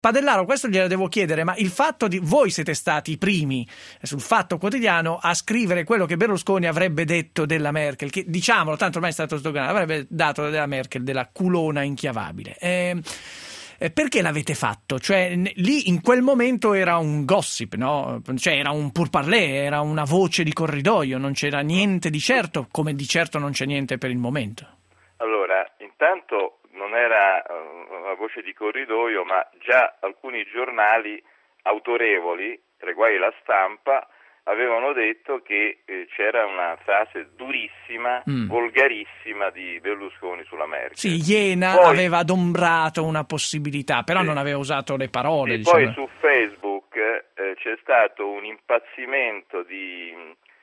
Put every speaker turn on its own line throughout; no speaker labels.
Padellaro, questo glielo devo chiedere, ma il fatto di voi siete stati i primi sul Fatto Quotidiano a scrivere quello che Berlusconi avrebbe detto della Merkel, che diciamolo, tanto ormai è stato sdoganato, avrebbe dato della Merkel della culona inchiavabile. Perché l'avete fatto? Cioè, lì in quel momento era un gossip, no? Cioè, era un pourparlers, era una voce di corridoio, non c'era niente di certo, come di certo non c'è niente per il momento.
Allora, intanto non era una voce di corridoio, ma già alcuni giornali autorevoli, tra i quali La Stampa, avevano detto che c'era una frase durissima, volgarissima di Berlusconi sulla Merkel.
Sì, Iena
poi
aveva adombrato una possibilità, però non aveva usato le parole.
Sì,
diciamo.
Poi su Facebook c'è stato un impazzimento di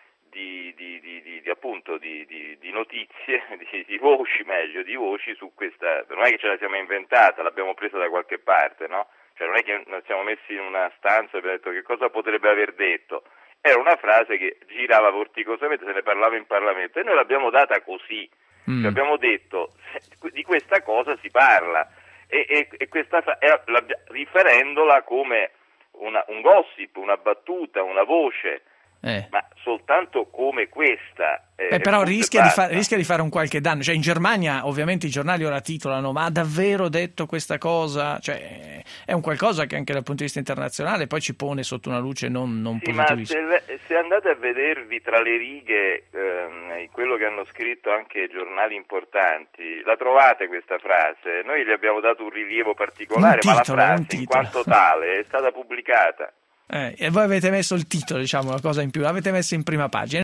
notizie, di voci su questa. Non è che ce la siamo inventata, l'abbiamo presa da qualche parte, no? Cioè non è che ci siamo messi in una stanza e abbiamo detto che cosa potrebbe aver detto. Era una frase che girava vorticosamente, se ne parlava in Parlamento e noi l'abbiamo data così. Cioè abbiamo detto di questa cosa si parla e questa riferendola come un gossip, una battuta, una voce. Ma soltanto come questa.
Però rischia di fare un qualche danno. Cioè in Germania ovviamente i giornali ora titolano: ma ha davvero detto questa cosa? Cioè è un qualcosa che anche dal punto di vista internazionale poi ci pone sotto una luce non positivissima.
Ma se andate a vedervi tra le righe quello che hanno scritto anche giornali importanti, la trovate questa frase. Noi gli abbiamo dato un rilievo particolare, ma la frase in quanto tale è stata pubblicata.
E voi avete messo il titolo, diciamo, una cosa in più, l'avete messa in prima pagina.